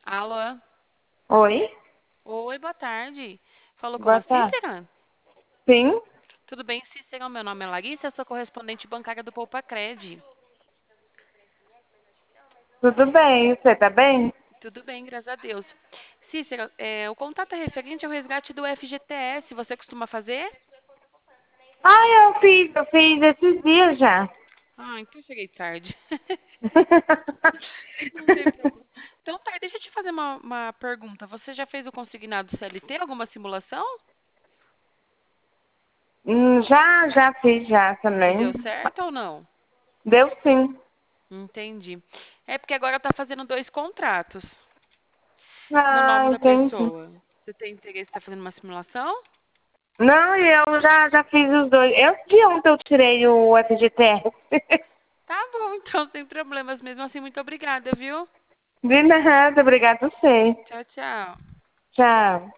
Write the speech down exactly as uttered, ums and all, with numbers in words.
Alô? Oi, Oi, boa tarde. Falou com boa a tarde. Cícera? Sim, Tudo bem, Cícera? Meu nome é Larissa, eu sou correspondente bancária do Poupa Cred. tudo bem, você tá bem? Tudo bem, graças a Deus. Cícera, é, o contato é referente ao resgate do F G T S. Você costuma fazer? Ah, eu fiz, eu fiz esses dias já. Ah, então eu cheguei tarde. Não tem problema. Então tá, deixa eu te fazer uma, uma pergunta. Você já fez o consignado C L T, alguma simulação? Hum, já, já fiz já E deu também. certo ou não? Deu sim. Entendi. É porque agora tá fazendo dois contratos no Ah, nome da entendi. pessoa. Você tem interesse em estar fazendo uma simulação? Não, eu já, já fiz os dois. Eu de ontem eu tirei o F G T S. Tá bom, então, sem problemas. Mesmo assim, muito obrigada, viu? De nada, obrigado a você. Tchau, tchau. Tchau.